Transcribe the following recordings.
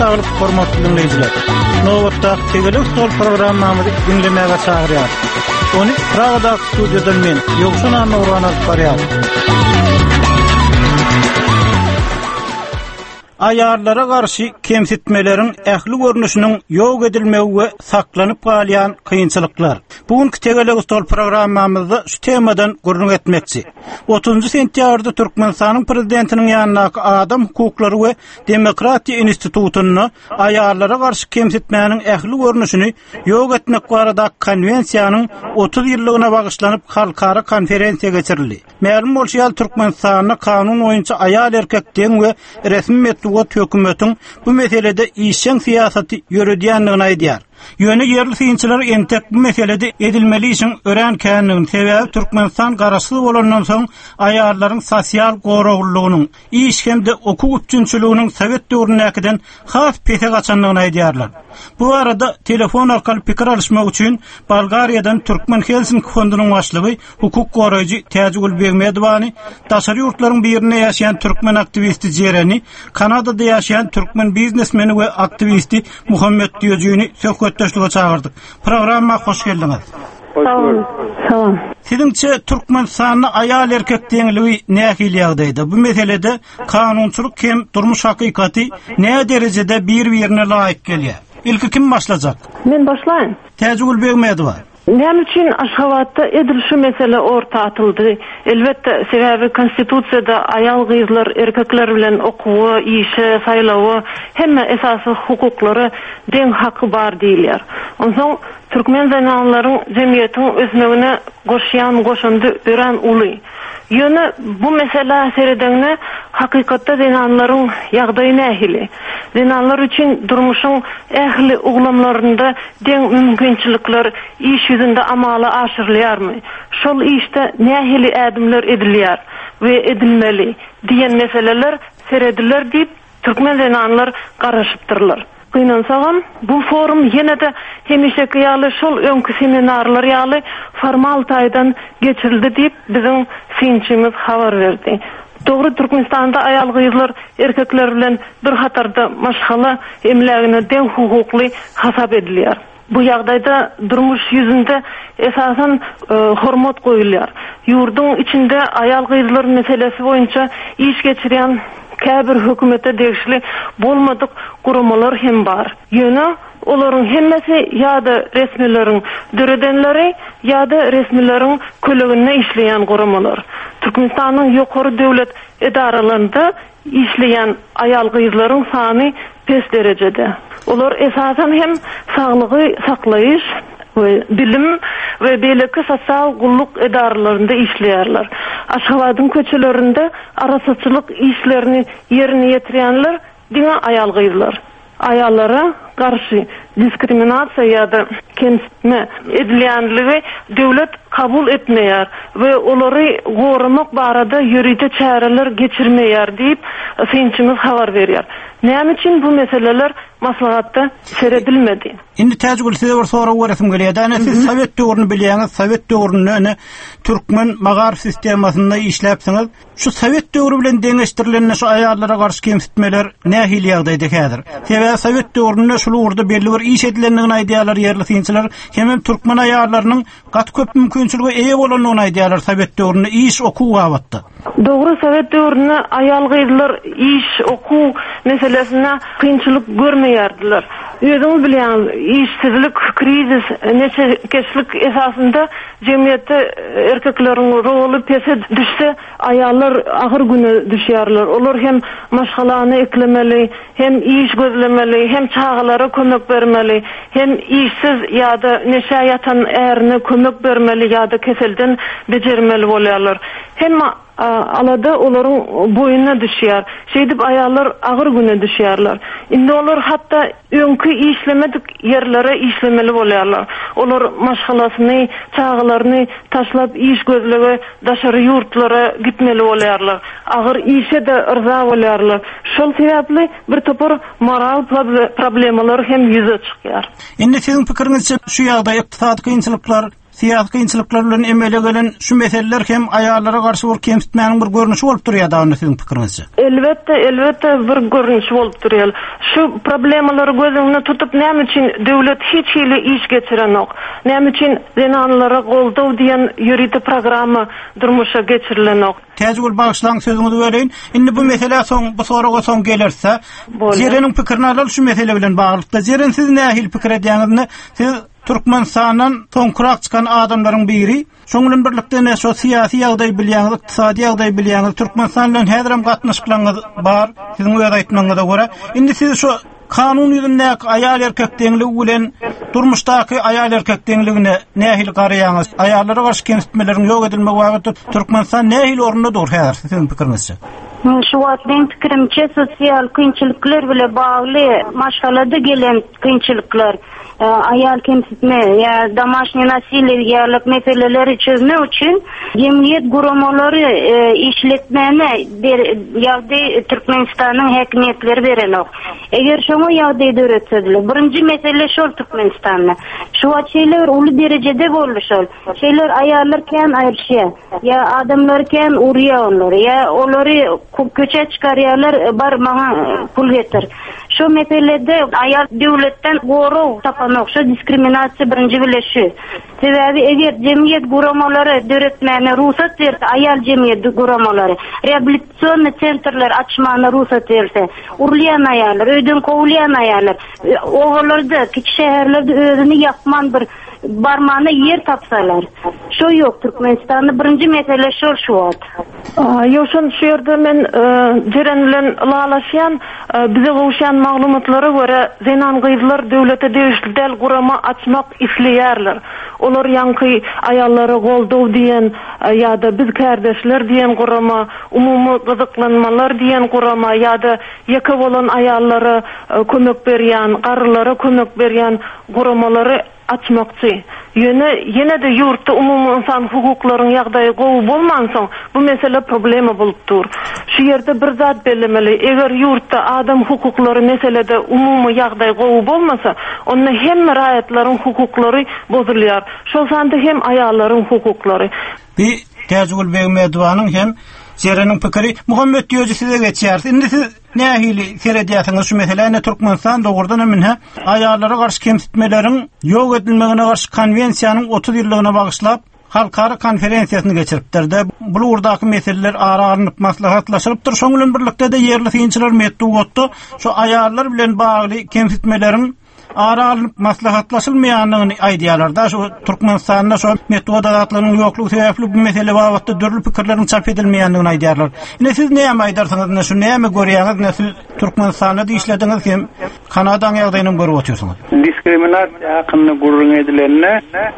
saglyk hormatly dinleyijiler. Nowatda Tegelik Stol programmamyzy dinlemäge çagyrýar. Onu Pragada studiodan men Ýogşan Nurwan alyp barýar. Ayarlara karşı kemsitmelerin ähli görnüşünün ýok edilmegi we saklanyp galýan kynçylyklar. Bugünkü Tegelik Stol programmamyzda şu temadan gurrun etmekçi. 30 sentýabrda Türkmenistanyň prezidentiniň ýanyna Adam hukuklary we Demokratiýa institutuny ayarlara karşı kemsitmäniň ähli görnüşini ýok etmek barada konwensiýanyň 30 ýyllygyna bagyşlanyp halkara konferensiýa geçirildi. Ma'lum bolýar Türkmenistanyň kanun boýunça ayal erkekden we resmi hökümetin bu meselede işçiň siýasaty ýöredýändigini aýdýar. Ýöne yerli synçylar entek bu meselede edilmeli işin örenkenligini sebäbi Türkmenistan garaşly bolandan soň ayarlaryň sosial goraglygynyň iş hemde hukuk üçinçiliginiň Sowet döwründäkinden has pete gaçanlygyny aýdýarlar. Bu arada telefon arkaly pikir alışmak üçin Bolgariýadan Türkmen Helsinki fondunyň başlygy hukuk goraýjy Täjgül Begmedowany, daşary ýurtlaryň birine ýaşaýan türkmen aktivisti Jereni, Kanadada ýaşaýan türkmen biznesmeni we aktivisti Muhammed Diýejiňi söhbetdeşlige çağırdık. Programma hoş geldiňiz. Salam. Siziňçe Türkmenistanyň ayal erkek deňligi nähili ýagdaýda? Bu meselede kanunçylyk hem durmuş hakykaty näme derejede bir-birine laýyk gelýär? İlki kim başlayacak? Men başlaýyn. Täjgül Begmedowa. Näme üçin Aşgabatda edil şu mesele orta atyldy? Elbetde sebäbi konstitusiýada ayal gyzlar erkekler bilen okuwy, işe, saýlawy, hemme esasy hukuklary deň haky bar diýilýär. Onsoň türkmen zananlaryň jemgyýetiň özmegine goşýan goşundy ören uly. Ýöne bu mesele seredäňne hakykatda zananlaryň ýagdaýy nähili? Zananlar üçin durmuşyň ähli uglamlarynda deň mümkinçilikler iş ýüzünde amala aşyrylýarmy? Şol işte nähili ädimler edilýär we edilmeli diýen meseleler serediler diýip türkmen zananlar garaşypdyrlar. Kıynansagam bu forum ýene-de hemişeki ýaly şol öňkü seminarlar ýaly formal taýdan geçirildi diýip biziň synçymyz habar berdi. Dogry Türkmenistanda ayal gyzlar erkekler bilen bir hatarda maşgala emlegine deň hukukly hasap edilýär. Bu ýagdaýda durmuş ýüzünde esasen hormat goýulýar. Ýurduň içinde ayal gyzlar meselesi boýunça iş geçirýän käbir hökümete degişli bolmadyk guramalar hem bar. Ýöne olaryň hemmesi ýa-da resmileriň döredenleri ýa-da resmileriň kölegine işleýän guramalar. Türkmenistanyň ýokary döwlet edaralarynda işleýän ayal gyzlaryň sany pes derejede. Olar esasen hem saglygy saklaýyş we bilim we beýleki sosial gulluk edaralarynda işleýärler. Aşgabatyň köçelerinde arasaçylyk işlerini ýerine ýetirýänler diňe ayal gyzlar. Ayallara karşı diskriminasiya ýa-da kemsitme edilýänligi döwlet kabul etmeýär we olary goramak barada ýüride çäreler geçirmeýär diýip synçymyz habar berýär. Näme üçin bu meseleler maslahatda seredilmedi? Indi Täjgül size bir soru göresim gelýär. Siz Sowet döwrüni bilýäňiz, Sowet döwrüni türkmen magarif sistemasynda işläpsiňiz. Şu Sowet döwrü bilen deňeşdirilen şu ayarlara karşı kemsitmeler nähili ýagdaýda häzir? Sebäbi Sowet döwründe şol urda belli bir iş edilendigini aýdýarlar yerli synçylar. Hem türkmen ayarlarynyň gat köp mümkinçiligi eýe bolanlygyny aýdýarlar Sowet döwründe iş okuw wagtda. Dogry Sowet döwründe ayal gyzlar iş okuw meselesine kynçylyk görmeýärdiler. Özüňiz bilýän, işsizlik, krizis, neçekeşlik esasında jemgyýetde erkekleriň rolu pese düşse ayallar agyr güne düşýärler. Olar hem maşgalany eklemeli, hem iş gözlemeli, hem çağalara kömek bermeli, hem işsiz ýa-da neşe ýatan ärini kömek bermeli ýa-da keselden bejermeli bolýarlar. Hem alada olaryň boýuna düşýär. Şeýdip ayallar agyr güne düşýärler. Indi olar hatda öňkü işlemedik ýerlere işlemeli bolýarlar. Olar maşgalasyny, çağalaryny taşlap iş gözlege daşary ýurtlara gitmeli bolýarlar. Agyr işe de ırza bolýarlar. Şol sebäpli bir topar moral problemalar hem ýüze çykýar. Indi siziň pikiriňizçe şu ýagdaý ykdysady kynçylyklar siyasi kynçylyklar bilen emele gelen şu meseleler hem ayarlara garşy bir kemsitmäniň bir görnüşi bolup durýar da sizin pikirinizçe. Elbette bir görnüş bolup durýar. Şu problemalary gözüňde tutup näme üçin döwlet hiç hili iş geçiren ok. Näme üçin zenanlara goldaw diýen ýüridi programy durmuşa geçirilen ok. Täzgül bagşlaň sözüňizi bereýin. Indi bu mesele bu soraga soň gelerse, Jereniň pikirini alyp şu mesele bilen baglykda. Jeren siz nähil pikir edýäňizni, siz Türkmenistanyň soňkurak çykan adamlaryň biri. Şoň bilen birlikde ne şu syýasy ýagdaý bilýäňiz, iqtisadi ýagdaý bilýäňiz, Türkmenistan bilen häzirem gatnaşyklaryňyz bar. Siziň bu ýerde aýtmaňyza görä. Indi siz şu kanun ýüzünde aýal erkek deňligi bilen durmuşdaky aýal erkek deňligine nähil garaýaňyz? Aýallara garşy kemsitmelerin ýok edilme wagty Türkmenistan nähil orunda dur häzir siziň pikirinizçe? Şu benim pikirimçe sosyal kynçylyklar bilen bagly maşgalada gelen kynçylyklar, ayal kemsitme ya domaşny насилие ýalyk meseleleri çözme üçin jemgyýet guramalary işletmeni ýagdaý Türkmenistanyň häkimetleri berenok. Eger şoňa ýagdaý döretseler, birinji mesele şol Türkmenistanda. Şu açylar uly derejede bolýar. Şeýler ayallar ken aýrşýar. Ya adamlar ken urýar onlar. Ya olary köçe çykarýarlar, bar maňa pul getir. Şu meselede ayal döwletden goraw tapanok, şu diskriminasiýa birinji bileşi. Sebebi eger jemgyýet guramalary döretmäne ruhsat berse, ayal jemgyýet guramalary reabilitasion sentrler açmagyna ruhsat berse, urlyan ayallar, öýden kowulyan ayallar, oğullarda, kiçik şäherlerde özüni ýakman bir barmana yer tapsalar. Şu ýok Türkmenistanda birinji mesele şu wagt. Ýoşun şu ýerde men Jeren bilen lalaşýan bize gowşan maglumatlary görä zenan gyzlar döwlete degişli gurama açmak isleýärler. Olar ýanky aýallary goldaw diýen ýa-da biz kardeşler diýen gurama, umumy gyzyklanmalar diýen gurama ýa-da ýeke bolan aýallary kömek berýän, garylary kömek berýän guramalary açmakçy. Yine de yurtda umumy insan hukuklaryň ýagdaýy gowy bolmansoň bu mesele problema bolup dur. Şu ýerde bir zat bellemeli. Eger yurtda adam hukuklary meselede umumy ýagdaýy gowy bolmasa, onda hem raýatlaryň hukuklary bozulýar. Şol sanda hem aýallaryň hukuklary. Bir Täzgül Begmedowanyň hem Jereniň pikiri Muhammed diýýär size geçýär. Indi siz nähili seredýäsiňiz şu meseleni Türkmenistan dogurdan eminhe aýallara garşy kemsitmeleriň ýok edilmegine garşy konwensiýanyň 30 ýyllygyna bagyşlap halkara konferensiýasyny geçiripdirdi. Bu urdaky meseleler aralanyp maslahatlaşyrypdyr. Şoň bilen birlikde de ýerli synçylar metdu gotdy. Şu aýallar bilen bagly kemsitmeleriň aralanyp maslahatlaşylmaýanyny aýdýarlar. Şu Türkmenistanda şu metodatlaryň ýoklugy sebäpli bu mesele bagatda dörli pikirleriň çap edilmeýändigini aýdýarlar. Ine siz näme aýdarsyňyz, şu näme görýäňiz, näme Türkmenistanda işlediňiz hem Kanadaň ýagdaýyny görüp oturýarsyňyz? Diskriminasiýa hakkynda gurrun edilenine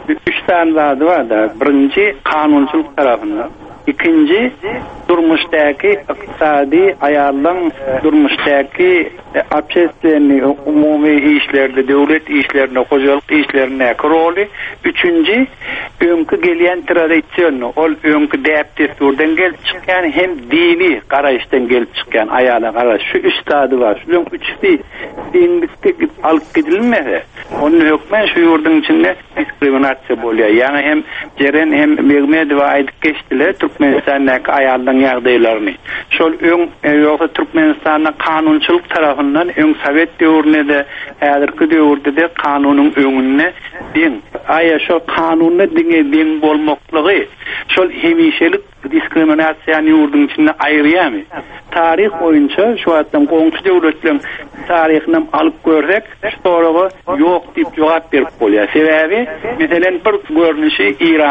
3 tane zady bar da. Birinji kanunçylyk tarapyndan, ikinji durmuşdaky iqtisadi aýallaryň durmuşdaky общественный umumy işlerde, döwlet işlerinde, hojalyk işlerinde roli, üçüncü öňkü gelýän tradisiýon, ol öňkü däpdesturdan gelip çykýan hem dini garaýşdan gelip çykýan aýala garaş. Şu üç zady bar. Şuň üçüsi dinlikde alyp gidilmese, onuň hökmen şu ýurdun içinde diskriminasiýa bolýar. Ýani hem Jeren hem Begmedow aýdyp geçdiler Türkmenistandaky aýallaryň ýagdaýlaryny. Şol ýoksa Türkmenistanyň kanunçylyk tarapyndan öň Sowet döwründe de häzirki döwürde de kanunyň öňünde diň. Aýa şol kanunyna diň bolmaklygy şol hemişelik diskriminasiýany ýurdun içinde aýrýarmy? Tarih boýunça şu adam goňçy döwletleriň taryhyny alyp görsek, soragy ýok diýip jogap berip bolýar. Sebebi, meselen bir görnüşi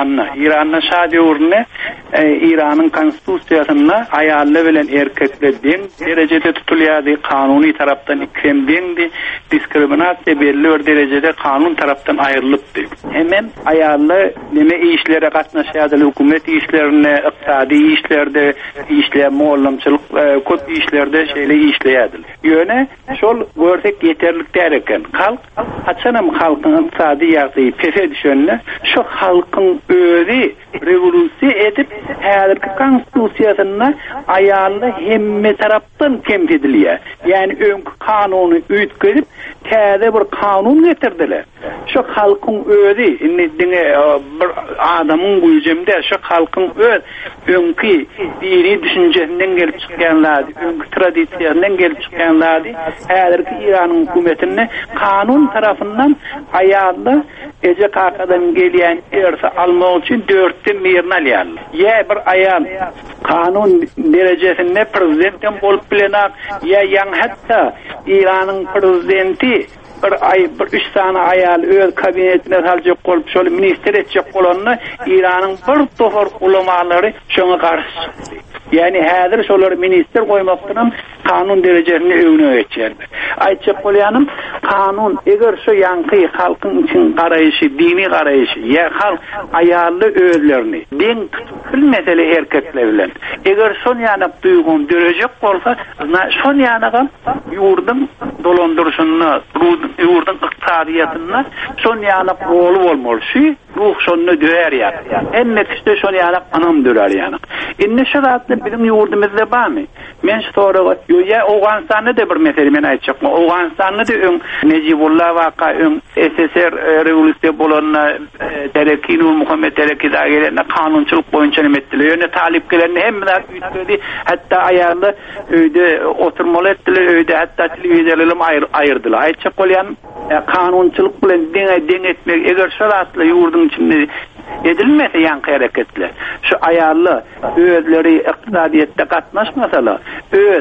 Iranyň şa döwründe İranyň konstitusiýasyna aýallar bilen erkekler diň derejede tutulýardy, kanuny tarapdan ikemdendi, diskriminasiýa belli bir derejede kanun tarapdan aýrylypdy. Hemen aýallar neme işlere gatnaşýardy, hökümet işlerine, iqtisadi işlerde, moğollamçılık, köp işlerde şeyle işleýärdi. Ýöne şol görsek ýeterlik derken, halk açanam halkyň iqtisadi ýagdaýy pese düşende, şu halkyň özi revolüsiýa edip häzirki konstitusiýasyna aýallar hemme tarapdan kemsedilýär. Yani öňkü kanuny üýtgedip täze bir kanun getirdiler. Şu halkın özi, bir adamın gücümde şu halkın önkü dini düşüncesinden gelip çıkanlardı, önkü tradisiyondan gelip çıkanlardı. Häzirki İran'ın hükümetine kanun tarafından ayarlı ece kakadan gelen erse almak için 4'te mirin alýar. Ya bir ayar kanun derecesinde prezidentten bolup bilenak, ya yan hatta İran'ın prezidenti bir 3 tane ayal öz kabinetine saljak bolup şol minister etjek bolanny İran'ın bir tohor ulamalary şoňa garşy çykdy. Yani häzir şolar minister goýmakdan kanun derejesinde öňüne geçýärdi. Aýtjak bolýanym, kanun eger şu ýanky halkyň için garaýyşy, dini garaýyşy, ya halk ayarly özlerini deň tutup mesele erkekler bilen. Eger şol ýanyk duýgun derejek bolsa, şol ýanyk ýurdun dolandyrşyny, ýurdun iqtisadiýatyny şol ýanyk rolu bolmaly. Şu ruh şonu döýär ýa. Emme kişide şol ýanyk anam döýär ýanyk. Indi şu zatly bizim ýurdumyzda barmy? Men soraga ýa Awganistanda da bir mesele men aýtjak. Awganistanda da Necibullah waka SSR rewolýusiýa bolan Terekki Muhammed Terekki daýerine kanunçylyk boýunça nimetdiler. Ýöne taliplerini hemmeler üýtdi. Hatta aýarly öýde oturmaly etdiler, öýde hatta telewizorlarym aýyrdylar. Aýtjak bolýan kanunçylyk bilen deň etmek eger şolatly ýurdun içinde edilmese yankı hareketler. Şu ayarlı özleri iqtisadiyyatda katnaşmasalar, öz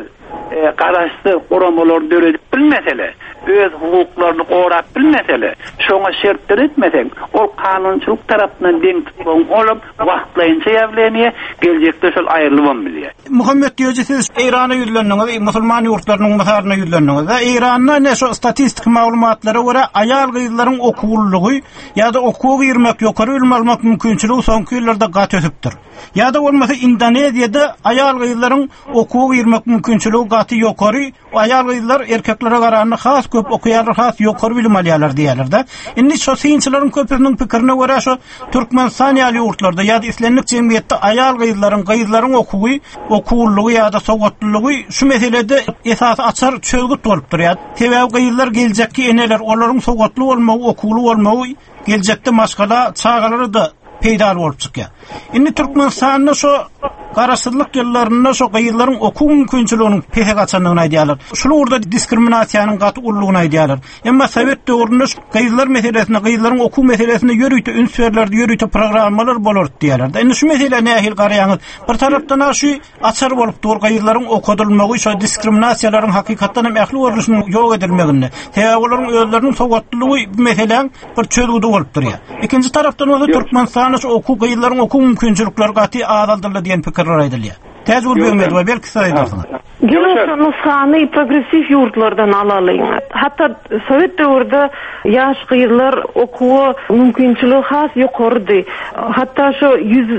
garaşdy goramalar döredip bilmeseler, öz hukuklaryny gorap bilmeseler, şoňa şertler etmesek, ol kanunçylyk tarapyndan deň tutmaň olup, wagtlaýynça ýavlenýär, geljekde şol aýrylyp bilýär. Muhammed diýýär, siz Irana ýürlendiňiz, musulman ýurtlarynyň masaryna ýürlendiňiz. Iranda ne şu statistik maglumatlara görä aýal gyzlaryň okuwlygy ýa-da okuw girmek ýokary bilim almak mümkinçiligi soňky ýyllarda gat ösüpdir. Ýa-da bolmasa Indoneziýada aýal gyzlaryň okuw girmek mümkinçiligi gaty ýokary, aýal gyzlar erkeklere garany has köp okuýarlar, has ýokary bilim alýarlar diýerler. Indi şu synçylaryň köpüniň pikirine görä şu Türkmenistan ýaly ýurtlarda ýa-da islemlik jemgyýetde aýal gyzlaryň okuwlygy ýa-da sowgatlygy şu meselede esas açar çözgüt bolup durýar. Sebäbi gyzlar geljekki eneler olaryň sowgatly bolmagy, okuwly bolmagy geljekde maskala çağalary da peýda bolup çykýar. Indi Türkmenistanda şu garaşsyzlyk ýyllaryna şu gyzlaryň okuw mümkinçiliginiň pehe gaçanlygyny aýdýarlar. Şunu urda diskriminasiýanyň gaty ullugyny aýdýarlar. Emma Sowet döwründe gyzlar meselesine, gyzlaryň okuw meselesine ýörüýte ünsürler, ýörüýte programmalar bolar diýerler. Indi şu mesele nähil garaýaňyz? Bir tarapdan şu açar bolup dur gyzlaryň okudylmagy, şu diskriminasiýalaryň hakykatdan hem ähli görnüşiň ýok edilmegini, täwirleriň özleriniň sowgatlygy meselen bir çözgüde bolup durýar. İkinji tarapdan da Türkmenistanda şu okuw gyzlaryň okuw mümkinçilikleri gaty azaldyrlar diýen pikirler aýdylýar. Täze bilmedi we belki saýdarsyn. Gelişen sany progressiv ýurtlardan alalyň. Hatta Sowet döwründe ýaş gyzlar okuw mümkinçiligi has ýokardy. Hatta şu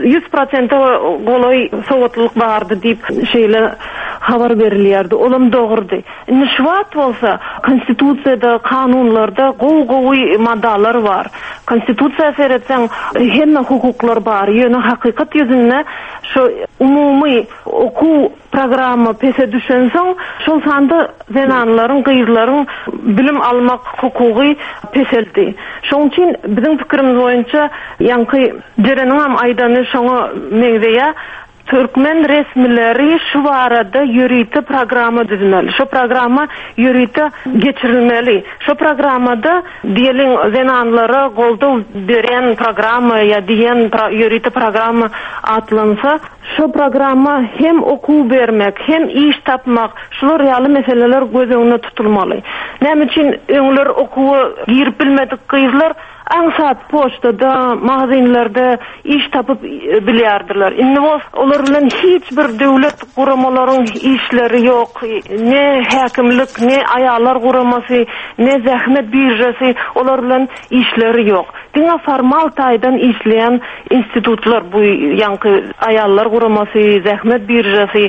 100% goloy sowatlyk bardy diýip şeýle habar berilýärdi. Olam dogurdy. Indi şu wagt bolsa konstitusiýada, kanunlarda gowy maddalar bar. Konstitusiýa seretsen hemme hukuklar bar. Ýöne hakykat ýüzünde şu umumy okuw programma pese düşensoň şol sanda zenanlaryň, gyzlaryň bilim almak hukugy peseldi. Şoň üçin biziň pikirimiz boýunça ýanky jereniň hem aýdany şoňa meňzeýä Türkmen resmileri şu arada ýürüýte programma düzmeli. Şu programma ýürüýte geçirilmeli. Şu programmada diýelim zenanlara goldaw beren programma ýa diýen ýürüýte programma atlansa, şu programma hem okuw bermek, hem iş tapmak, şular ýaly meseleler göz öňüne tutulmaly. Näme üçin öňler okuwy girip bilmedik gyzlar ansat poçtada, magazinlerde iş tapıp bilýärdiler. Indi olar bilen hiç bir döwlet guramalaryň işleri ýok. Ne häkimlik, ne aýallar guramasy, ne zähmet birjesi, olar bilen işleri ýok. Diňe formal taýdan işleýän institutlar bu ýanky aýallar guramasy, zähmet birjesi,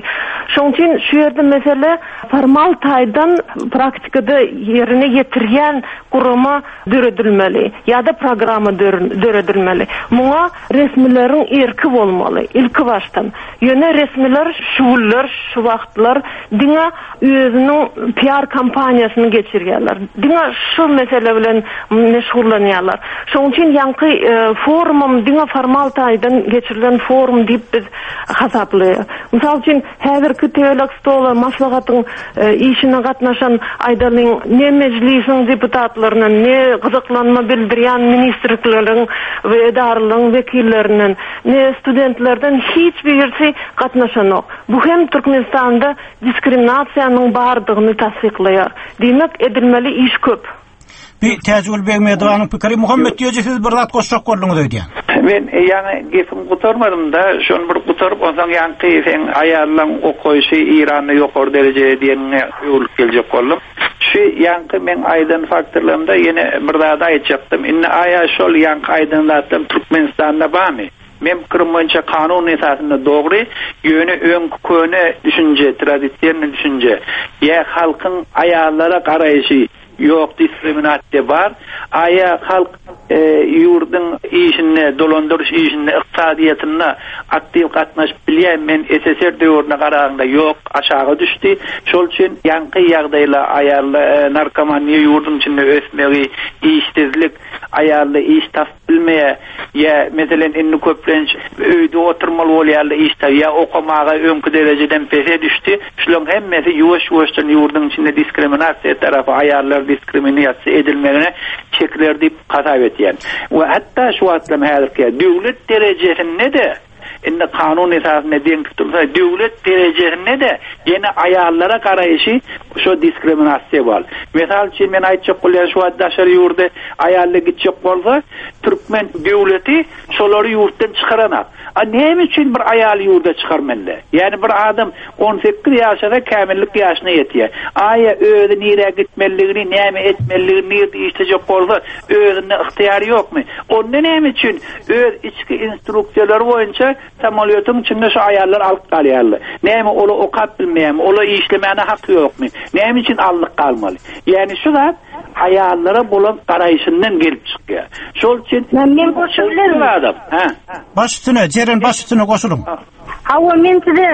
Şoň üçin şu ýerde mesele formal taýdan praktikada ýerine ýetirýän gurama döredilmeli ýa-da programa döredilmeli. Muňa resmileriň erki bolmaly. Ilki başdan. Ýöne resmiler şuwullar, şu wagtlar diňe özüniň PR kampaniýasyny geçirýärler. Diňe şu mesele bilen meşgullanýarlar. Şoň üçin ýanky forumum diňe formal taýdan geçirilen forum diýip biz hasaplaýar. Mysal üçin häzirki teolog stoly maslahatyň işine gatnaşan aýdalyň ne mejlisiň deputatlarynyň, ne gyzyklanma bildirýän ministrlikleriň we edaralaryň wekillerinden, ne studentlerden hiç birisi gatnaşanok. Bu hem Türkmenistanda diskriminasiýanyň bardygyny tasdiklaýar. Demek edilmeli iş köp. Bir Täjül Begmedowanyň pikiri Muhammed diýje siz bir zat goşak bolduňuz diýen. Men ýani gefim gutarmadym da, şonu bir gutaryp olsaň ýanky sen aýarlaň okuýşy Iranda ýokary derejede diýene ýolup geljek boldum. Şu ýanky men aýdan faktorlarymda ýene bir zat aýtjakdym. Inne aýa şol ýanky aýdanlatdym Türkmenistanda barmy? Men pikirim boýunça kanun esasında dogry, ýöne öňkü düşünje, tradisiýonny düşünje, ýa halkyň aýallara garaýşy yok diskriminasiya var. Aya halk yurdun işine, dolandırış işine, iqtisadiyatyna aktiv gatnaşyp bilýän men SSR döwrüne garaganda yok, aşağı düşdi. Şol üçin ýanky ýagdaýla aýarly narkomaniýa yurdun içinde ösmegi, işsizlik, aýarly iş tap bilmeýe, ýa meselen inni köplenç öýde oturmaly bolýarly iş tap, ýa okumaga öňkü derejeden pese düşdi. Şolaryň hemmesi ýuwaş-ýuwaşdan yurdun içinde diskriminasiýa tarapy aýarlar diskriminasiýa edilmegine çekler diýip hasap etýär. We hatda şu wagtlam häzirki döwlet derejesinde de inne kanun esasyna diň tutulsa döwlet derejesinde de ýene aýallara garaýşy şu diskriminasiýa bar. Mesal üçin men aýtjak bolýan şu wagtdaşar ýurda aýallar gitjek bolsa Türkmen döwleti şolary ýurtdan çykaranak. Näme üçin bir aýal ýurda çykarmanda? Ýani bir adam 18 ýaşa kämillik ýaşyna ýetýär. Aýa öýde nire gitmeligini, näme etmeligini ýetişjek bolsa özüne ihtiýary ýokmy? Onda näme üçin öz içki instruksiýalary boýunça samolýotyň içinde şu aýallar alyp galýarlar? Näme ola okap bilmeýärmi? Ola işlemäne haky ýokmy? Näme üçin allyk galmaly? Ýani şu zat aýallara bolan garaýşyndan gelip çykýar. Şol üçin men goşulyarym adam. Baş üstüne, jeren baş üstüne goşulun. Hawa men size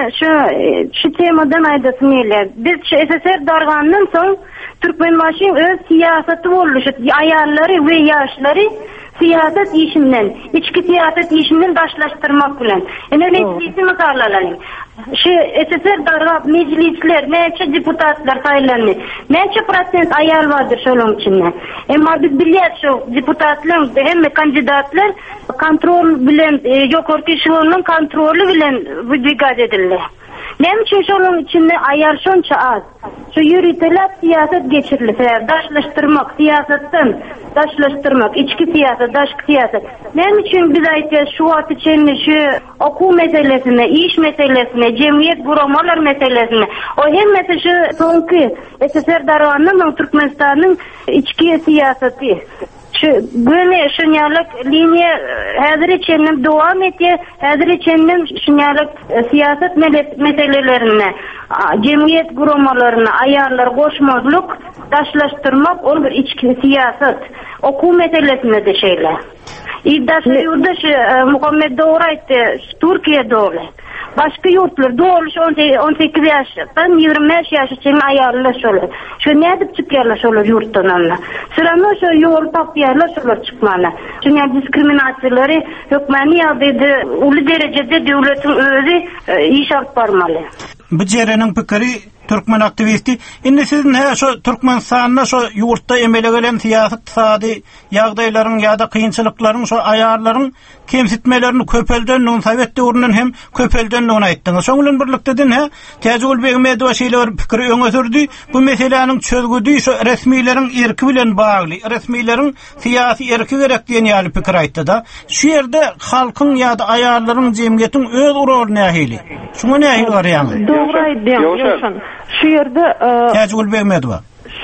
şu temadan aýdasym gelýär. Biz şu SSR dargandan soň Türkmenbaşyň öz siýasaty boluşy, aýallary we ýaşlary siýasat işinden, içki siýasat işinden daşlaşdyrmak bilen. Meclisi misallarlaryň. Şu SSR darga meclisler, näçe deputatlar saýlandy. Näçe prosent aýal bardyr şolaryň içinde. Emma biz bilýär şu deputatlar hemme kandidatlar kontrol bilen ýokarky şolaryň kontroly bilen brigade edildi. Näme üçin şolaryň içinde aýal şonça az? Şu ýüritelip siýasat geçirilýär, daşlaşdyrmak, siýasatdan daşlaşdyrmak, içki siýasat, daşky siýasat. Näme üçin biz aýtýar şu wagt içinde şu okuw meselesine, iş meselesine, jemgyýet guramalar meselesine, o hemmesi şu soňky SSR darwanyň Türkmenistanyň içki siýasaty. Şu böyle şunyalık linye häzir içinde dowam etýär, häzir içinde şunyalık siýasat meselelerine, jemgyýet guramalaryna aýarlar goşmazlyk, daşlaşdyrmak, ol bir içki siýasat, okuw meselesine de şeýler. İddaşy ýurda şu Muhammed dogry aýtdy, Türkiýe dogry. Başka yurtlar doğruş 18 yaşdan 25 yaşaçın ayarlar şöyle. Şu ne edip çıkıyorlar şöyle yurttan anla. Sıranı şu yol tapıyorlar şöyle çıkmana. Çünkü diskriminasiyaları hükmani ya dedi ulu derecede devletin özü iş alıp barmalı. Bu jerenin pikiri Türkmen aktivisti. Indi sizin şu Türkmenistan'da şu yurtta emele gelen siyasat ýagdaýlaryň ýa-da kynçylyklaryň şu aýarlaryň kemsitmelerini köpeldenliğin Sovet döwründen hem köpeldenliğini aýtdyňyz. Şoň bilen birlikde Täjül Begmedow şeýle bir pikir öňe sürdi. Bu meseleniň çözgüdi şu resmiýetiň erki bilen bagly, resmiýetiň siýasy erki gerek diýen ýaly pikir aýtdy da. Şu ýerde halkyň ýa-da aýarlaryň jemgyýetiň öz ururyny nähili. Şuňa nähili bar ýa-ni? Dogry aýdýan. Şu ýerde Täjül Begmedow. Şu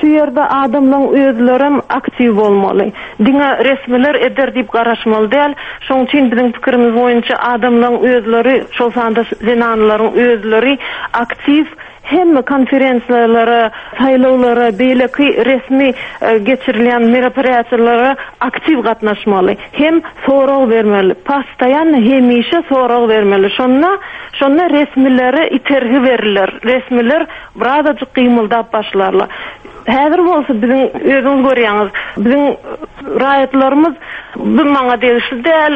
şu yerde adamlaryň özlerim aktiv bolmaly. Diňe resmiler eder diýip garaşmaly däl. Şoň üçin biziň pikirimiz boýunça adamlaryň özleri, şol sanda zenanlaryň özleri aktiv hem konferensiyalara, saylawlara, beýleki resmi geçirilen merapariýatlary aktiv gatnaşmaly. Hem sorag bermeli. Pastayan hemişe sorag bermeli. Şonna resmileri itergi verirler. Resmiler birazajyk gymyldap başlarlar. Häzir bolsa biziň özüňiz görýäňiz, biziň raýatlarymız bu maňa degişli däl,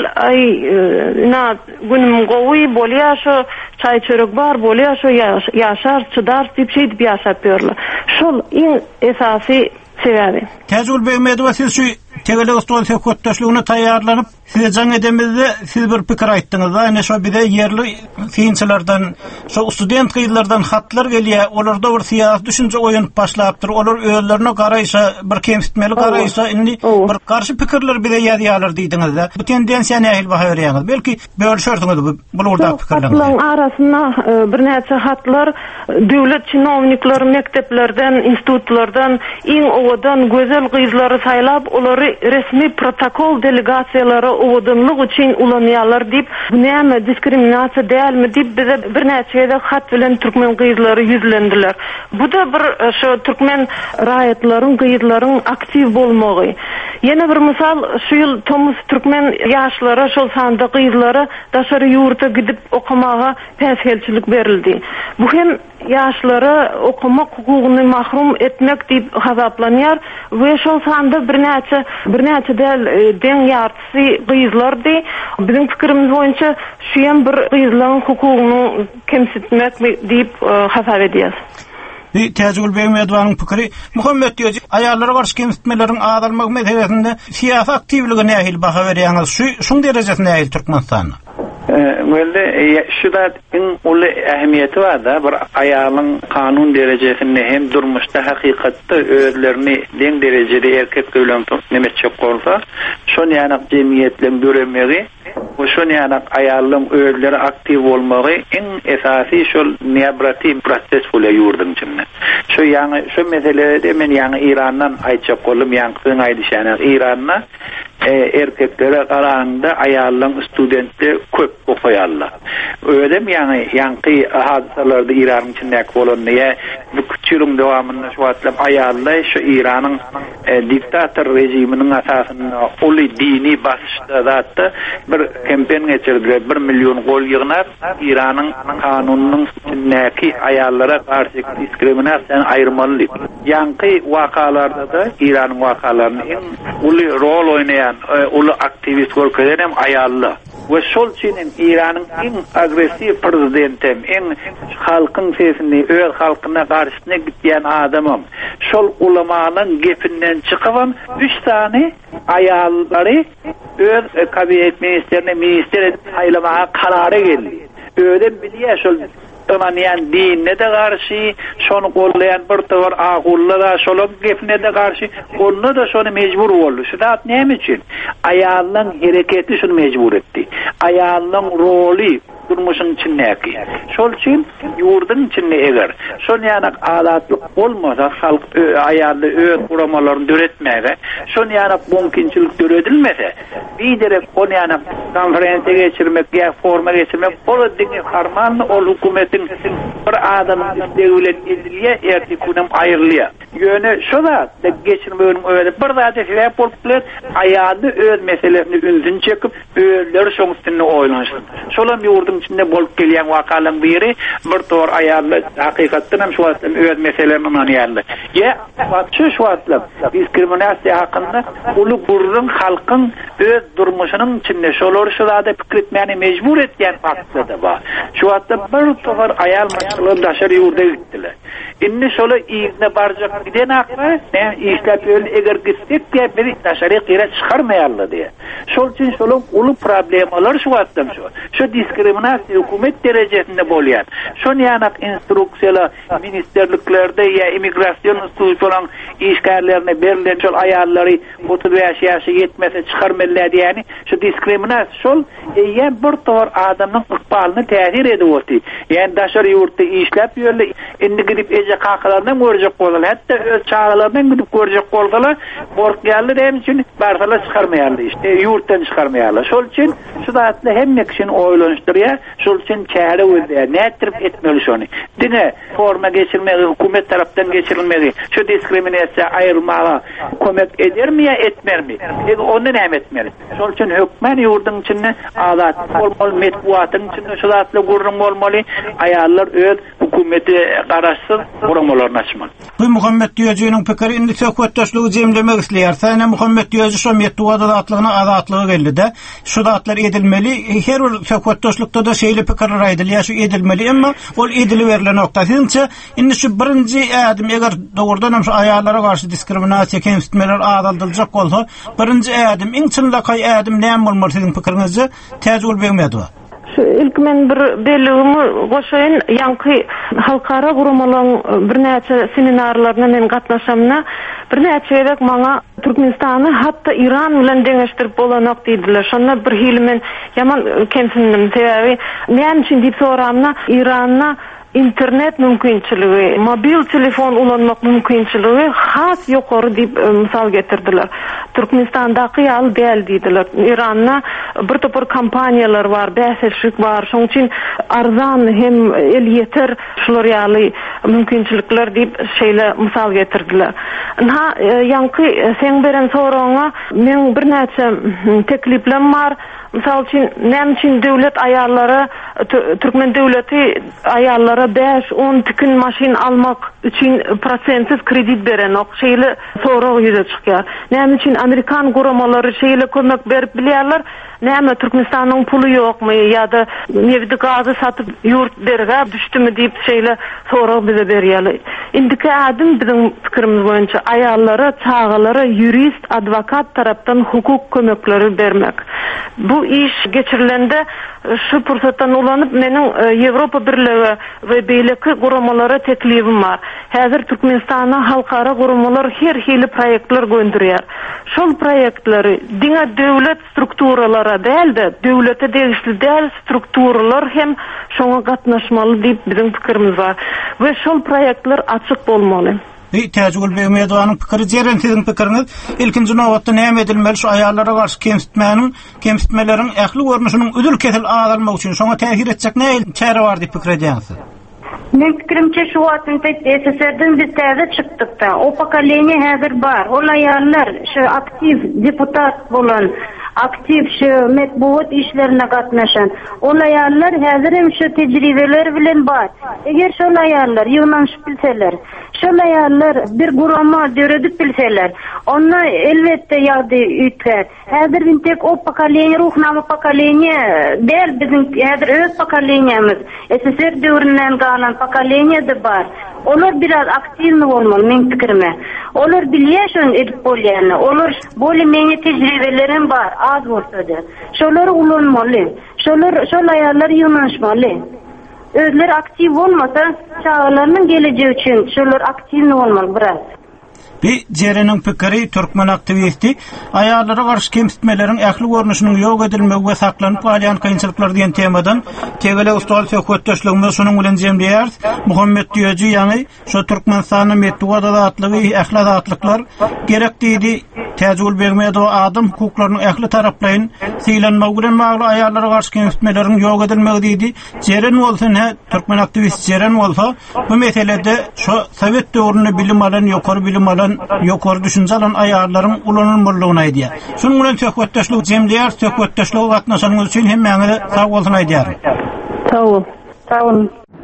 günüm gowy bolýar, çay çörek bar bolýar, ýaşar, çydar diýip şey diýip ýaşap berler. Şol iň esasy sebäbi. Täzül beýmedi siz şu Tegeleg stol söhbetdeşligine taýýarlanyp size jaň edemizde siz bir pikir aýtdyňyz. Ýani şo bize yerli fiýinçilerden, şo student gyýlardan hatlar gelýär. Olarda bir siýasy düşünje oýunyp başlapdyr. Olar özlerine garaýsa, bir kemsitmeli garaýsa, indi bir garşy pikirler bize ýadyýarlar diýdiňiz. Bu tendensiýa nähil baha berýäňiz? Belki bölüşerdiňiz bu urda pikirler. Hatlaryň arasynda bir näçe hatlar döwlet çynowniklary mekdeplerden, institutlardan, iň owadan gözel gyzlary saýlap, olary resmi protokol delegasiýalary owdunlyk üçin ulanýarlar diýip, bu näme diskriminasiýa dälmi diýip bize bir näçe hat bilen türkmen gyzlary ýüzlendiler. Bu da bir şu türkmen raýatlaryň, gyzlaryň aktiv bolmagy. Ýene bir misal şu ýyl Tomuz türkmen ýaşlary, şol sanda gyzlary daşary ýurta gidip okumaga päsgelçilik berildi. Bu hem ýaşlary okumak hukugyny mahrum etmek diýip hasaplanýar we şol sanda bir näçe deň ýartysy gyzlardy. Biziň pikirimiz boýunça şu hem bir gyzlaryň hukugyny kemsitmek diýip hasap edýär. Täzül beýmediň pikiri Muhammed diýär, aýallara garşy kemsitmeleriň azalmagy meselesinde siýasy aktivligi nähil baha berýäňiz? Şuň derejesinde nähil Türkmenistanyň? Şu da uly ähmiýeti bar da, bir aýalyň kanun derejesinde hem durmuşda hakykatda özlerini deň derejede erkek bilen nemetçe bolsa, şonu ýanyk jemgyýetleň göremegi, şonu ýanyk aýalyň özleri aktiv bolmagy en esasy şol neobrativ proses bolýar ýurdun içinde. Şu meselede men ýany Irandan aýtjak bolum, ýankyň aýdyşany Iranna erkeklere qaraganda aýalyň studentler köp okuýarlar. Öýdem ýanky hadisalarda İranyň içindäki bolanyňa bu küçülüň dowamında şu atlap aýallar şu Iranyň diktator rejiminiň asasynda uly dini basyşda zatda bir kampanya geçirdiler. 1 milyon gol ýygnap Iranyň kanunynyň içindäki aýallara garşy diskriminasiýany aýyrmaly. Ýanky wakalarda da Iranyň wakalaryny uly rol oýnaýan uly aktivist görkezem aýallar. Ve şol çinin İran'ın en agresiv prezidentim, en halkın sesini, öz halkına karşısına gittiyen adamım. Şol ulamaların gepinden çıkıvan 3 tane ayalları öz kabinет ministerine minister edip saylamaya kararı geldi. Öyle biliyor şol tanıyan dinine de karşı, şonu kollayan bir tavır ağulla da şolun gefine de karşı, onu da şonu mecbur oldu. Şu da ne için? Ayağının hareketi şunu mecbur etti. Ayağının rolü durmuşun içindeki. Şol için yurdun içinde eğer şol yanak alatlık olmasa halk ayarlı öğüt kuramalarını döretmeye, şol yanak mümkünçülük döredilmese bir direk onu yanak konferansa geçirmek ya forma geçirmek o dini harmanlı o hükümetin bir adamın isteğiyle ediliye ertikunem ayrılıya. Yönü şu da geçirmeyelim öyle bir daha da sebep olup ayarlı öğüt meselesini ündün çekip öğütleri şoň üstünde oynansın. Şolam yurdun içinde bolup gelýän wakalyň biri bir tor aýarly hakykatdan hem şu wagtda öýet meselelerini anýarly. Ýa şu wagtda diskriminasiýa hakynda uly gurrun halkyň öz durmuşynyň içinde şolary şolada pikir etmäni mejbur etýän wagtda bar. Şu wagtda bir tor aýal maşallah daşary ýurda gitdiler. Inni şola iýne barjak giden akly, işläp ýöl eger gitsek diýip bir daşary gyra çykarmaýarly diýe. Şol üçin şolun uly problemalar şu wagtda şu diskriminasiýa hükümet derejesinde bolýar. Şonu ýanak instruksiýalar ministerliklerde ýa immigrasiýon institusiýalaryň işgärlerine berilen şol aýallary 35 ýaşa ýetmese çykarmalylar diýeni şu diskriminasiýa şol ýa bir tor adamyň ykbalyny täsir edip otdy. Ýani daşary ýurtda işläp ýörle indi gidip gelecek hakalarından görecek bolsalar, hatta öz çağlarından gidip görecek bolsalar, borçlarlar hem için barsalar çıkarmayalar işte, yurttan çıkarmayalar. Şol için şu zatla hemme kişinin oylanıştırıya, şol için çare ödeye, ne ettirip etmeli şonu. Dine forma geçirmeli, hükümet taraftan geçirilmeli, şu diskriminasyon ayırmağa kömek eder mi ya etmer mi? Ondan hem etmeli. Şol için hükmen yurdun içinde adat olmalı, metbuatın içinde şu zatla gurrum olmalı, ayarlar öz hükümeti qarasız gurumlarını açmalı. Bu Muhammed Diyöcü'nün pikiri indi sökvetdaşlığı cemlemek isteyer. Sana Muhammed Diyöcü şu metbuada atlığına adatlığı geldi de şu datlar edilmeli. Her bir sökvetdaşlıkta da şeyli pikirler aydıl ya şu edilmeli ama ol edili verilen nokta. Sizce indi şu birinci adım eğer doğrudan şu ayarlara karşı diskriminasiya kemsitmeler adaldılacak olsa birinci adım inçinlakay adım ne olmalı sizin pikirinizce tecrübe vermedi. İlk men bir belirgimi goşayın yankı halkara gurumalan bir näçe seminarlaryna men gatnaşamna bir näçe maňa Türkmenistany hatta İran bilen deňeşdirip bolanak diýdiler. Şonda bir hilmen yaman kemsindim täbi. Men üçin diýip soramna İranna internet mümkinçiligi, mobil telefon ulanmak mümkinçiligi has ýokary diýip misal getirdiler. Türkmenistandaky ýaly däl diýdiler. İranna bir topar kompaniýalar bar, bäselşik bar. Şoň üçin arzan hem el ýeter şular ýaly mümkinçilikler diýip şeýle misal getirdiler. Ha ýanky sen beren soraňa men bir näçe tekliplerim bar. Misal için näme üçin döwlet ayarları Türkmen döwleti ayarlara 5-10 tükin maşin almak için prosentsiz kredit beren ok şeýle soragy ýüze çykýar. Näme üçin Amerikan guramalary şeýle kömek berip bilýärler? Näme Türkmenistanyň puly ýokmy ýa-da nevdi gazy satyp ýurt berge düşdümi diýip şeýle sorag bize berýärler. Indiki adım bizim pikirimiz boýunça ayarlara, çağalara jurist, advokat tarapdan hukuk kömekleri bermek. Bu iş geçirilende şu pursatdan ulanyp meniň Ýewropa Birligi we beýleki guramalara teklifim bar. Häzir Türkmenistana halkara guramalar her hili proyektler göndürýär. Şol proyektleri diňe döwlet strukturalara däl-de döwlete degişli däl strukturalar hem şoňa gatnaşmaly diýip bizim pikirimiz bar. We şol proyektler açyk bolmaly. Tecrübe vermeydiğinin pikiri jeren sizin pikiriniz ilkinji nowatda näme edilmeli şu ayarlara karşı kemsitmelerin ähli görnüşünün ödül kesil almak üçin şoňa täsir etjek näme çare bar diýip pikir edýäňiz? Men pikirimçe şu wagtynda SSR'den biz täze çykdyk da o pokoleniýa häzir bar. Ol ayarlar şu aktiv deputat bolan aktiv şu metbuat işlerine gatnaşan ol ayarlar häzir hem şu tejribeler bilen bar. Eger şol ayarlar ýygnaşyp bilseler, şol ayarlar bir gurama döredip bilseler, onna elbette ýagdy ütger. Häzir biz tek o pokoleniýa ruhnama pokoleniýa däl bizim häzir öz pokoleniýamyz SSR döwründen galan pokoleniýa da bar. Olar biraz aktivni bolmaly men pikirime. Olar bilýär şonu edip bolýarny. Olar boli meni tejribelerim bar, az bolsa-da. Şolary ulanmaly. Şol ayarlar ýynaşmaly. Özleri aktiv bolmasa, çağlarının geleceği için şolary aktivni bolmaly biraz. Bir jerenin pikiri Türkmen aktivisti ayarlara karşı kemsitmelerin ähli görnüşünün ýok edilmegi we saklanyp galýan kynçylyklar diýen temadan tegele ustal söhbetdeşligimiz şonuň bilen jemleýär. Muhammed Diyöjü ýani şu Türkmenistanyň metbuada atlygy ähli adatliklar gerek diýdi. Tecrübe bermedi o adam hukuklaryny ähli taraplayın sylanmagy bilen magly ayarlara karşı kemsitmelerin ýok edilmegi diýdi. Jeren bolsa Türkmen aktivist jeren bolsa bu meselede şu Sowet döwründe bilim alan ýokary bilim alan ýokary düşünje alan ayarlaryň ulanylmalygyny aýdýar. Şonuň bilen söhbetdeşlik jemleýär, söhbetdeşlik gatnaşanyňyz üçin hemmäňe sag bolsun aýdýar. Sag ol. Sag ol.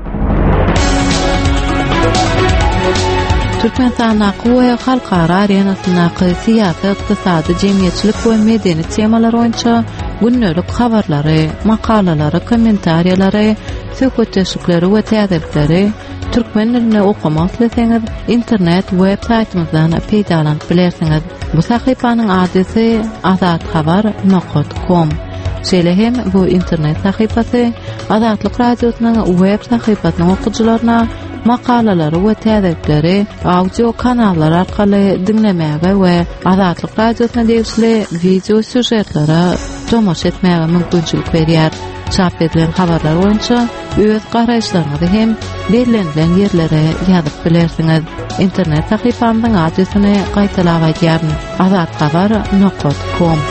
Türkmenistana we halkara arenasyndaky syýasat, ykdysady, jemgyýetçilik we medeni temalar boýunça günnälik habarlary, makalalary, kommentariýalary, söhbetdeşikleri we täzelikleri türkmen dilinde okumak isteseňiz internet web saytymyzdan peýdalanyp bilersiňiz. Bu sahypanyň adresy azathabar.com. Şeýle hem bu internet sahypasy Azatlyk radiosynyň web sahypasynyň okuwçylaryna makalalary we täzelikleri audio kanallar arkaly dinlemäge we Azatlyk radiosyna degişli video süjetlere tomoş etmäge mümkinçilik berýär. Çap edilen habarlar boýunça öz garaýşlaryňyzy hem belirlenilen ýerlere ýazyp bilersiňiz. İnternet sahypamyň adresyny gaýtalap aýdýaryn: azatxabar.com.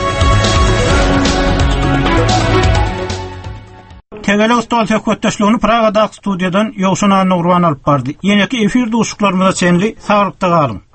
Tegele Ustal Söhbetdeşligini Praga'da studiýadan Ýowşan Nurwan alyp bardy. Ýene-ki efir duşuklarymyza çenli saglypda galyň.